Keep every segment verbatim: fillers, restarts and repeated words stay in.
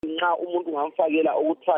nxa umuntu ungamfakela okuthiwa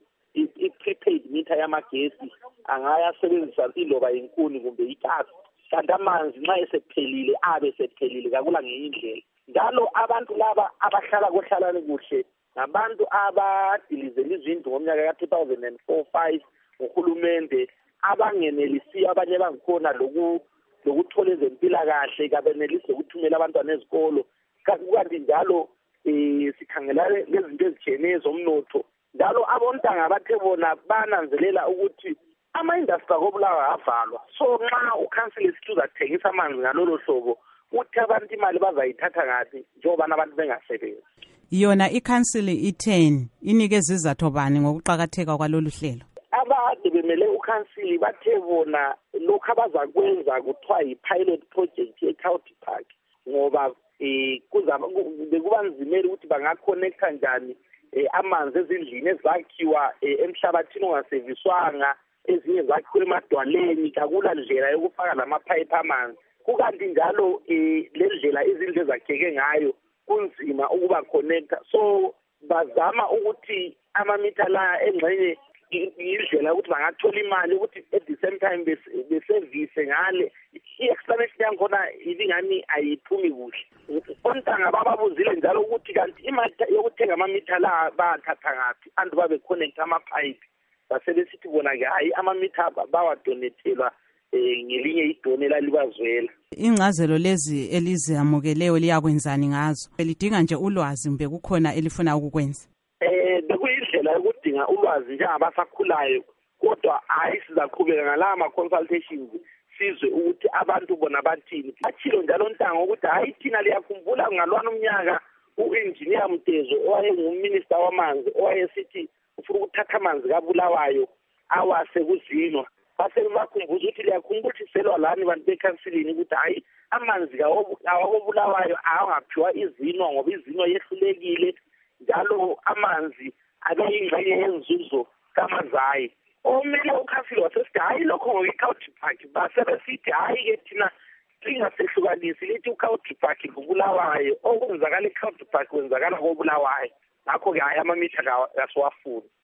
i-prepaid meter yamagesi angayasebenzisa iloba inkuni kumbe igasi, kanti amanzi nxa esephelile abe sephelile kakula ngenye indlela. Njalo abantu laba abahlala kohlalane kuhle ngabantu abadilizela izindlu ngomnyaka ka two thousand four five ngohulumende abangenelisiyo, abanye bangikhona loku lokuthola ezempilakahle, kabenelisi ukuthumela abantwana ezikolo. Kanti njalo eh sikhangela lezinto ezitshiyeneyo zomnotho, njalo abontanga bathe bona bananzelela ukuthi ama-industry akobulawa avalwa. So nxa ukhansile sithi uzathengisa amanzi ngalolo hlobo, uthi abantu imali bazayithatha ngaphi njengoba abantu bengasebenzi. Yona ikhansili itheni inikeza izathu bani ngokuqakatheka kwalolu hlelo? Abade bemele ukhansili bathe bona lokho abazakwenza kuthiwa yi-pilot project ye-County Park, ngoba eh kuzaba bekuba nzimeli ukuthi bangaconnecta njani amanzi ezindlini ezakhiwa emhlabathini ongaseviswanga, ezinye zakhiwe emadwaleni, kakula ndlela yokufaka lamapipe amanzi. Kukanti njalo eh le ndlela izindlu ezakheke ngayo kunzima ukuba connecta, so bazama ukuthi amamitha la engxenye indlela ukuthi bangathola imali ukuthi at the same time beservice ngale. I-explanation yankhona ibingani ayiphumi kuhle. Ontanga bababuzile njalo ukuthi kanti imali yokuthenga amamitha la bathatha ngaphi, andu babe connect amapipe, basebesithi bona ke hayi amamitha bawadonethelwa eh ngelinye idonela libazwela. Ingcazelo lezi elizamukeleyo liyakwenzani ngazo? Lidinga nje ulwazi mbe kukhona elifuna ukukwenza? Eh bekuyindlela yokudinga ulwazi njengabasakhulayo, kodwa hayi sizaqhubeka ngala ama consultations sizwe ukuthi abantu bona bathini. Athilo njalo Ntanga ukuthi hayi thina liyakhumbula ngalwana umnyaka u-engineer Mtezo owayenguminister wamanzi owayesithi ufuna ukuthatha amanzi kaBulawayo awase kuzinwa. Base bakhumbuza ukuthi liyakhumbula ukuthi selwa lani bantu bekhansilini ukuthi hayi amanzi awakobulawayo awangaphiwa izinwa ngoba izinwa yehlulekile, njalo amanzi akayingxenye yenzuzo kaMazayi. Omele ukhansili wasesithi hayi lokho ngoyi-County Park, basebesithi hayi ke thina lingasehlukanisi lithi u-County Park ngobulawayo, okwenzakala e-County Park kwenzakala kobulawayo. Ngakho ke hayi amamitha kasiwafuni.